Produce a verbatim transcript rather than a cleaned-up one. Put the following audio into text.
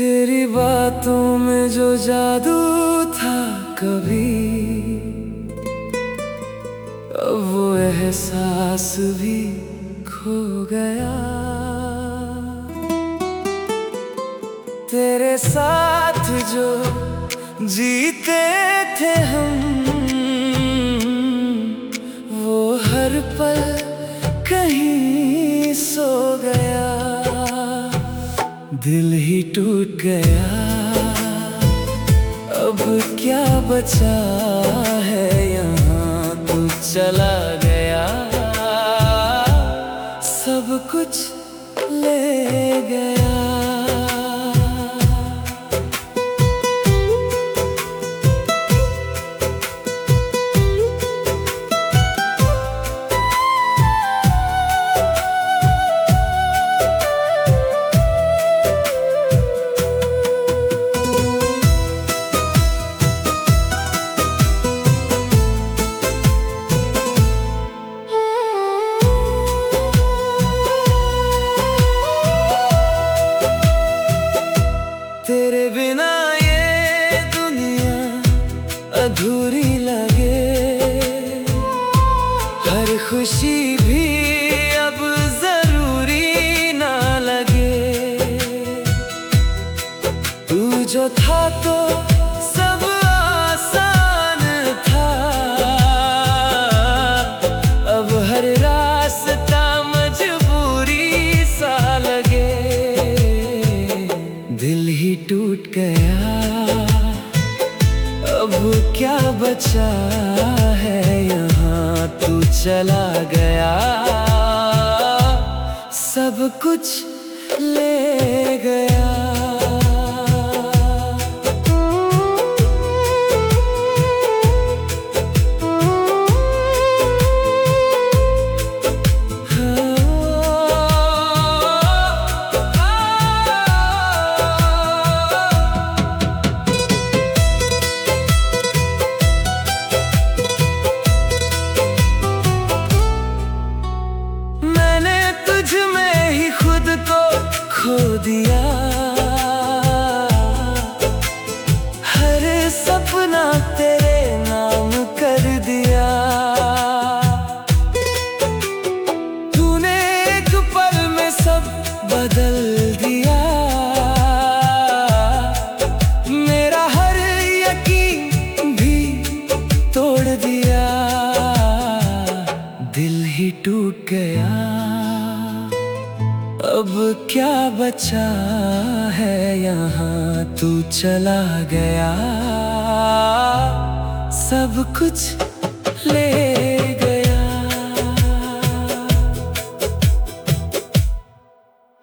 तेरी बातों में जो जादू था कभी, अब वो एहसास भी खो गया। तेरे साथ जो जीते थे हम, वो हर पल कहीं सो गया। दिल ही टूट गया, अब क्या बचा है यहाँ, तू चला गया, सब कुछ ले गया। तेरे बिना ये दुनिया अधूरी लगे, हर खुशी भी अब जरूरी ना लगे। तू जो था तो सब आसान था, अब हर रास्ता मजबूरी सा लगे। दिल ही टूट गया, अब क्या बचा है यहाँ, तू चला गया, सब कुछ ले गया। खो दिया हर सपना तेरे नाम कर दिया। तूने एक पल में सब बदल दिया, मेरा हर यकीन भी तोड़ दिया। दिल ही टूट गया, अब क्या बचा है यहाँ, तू चला गया, सब कुछ ले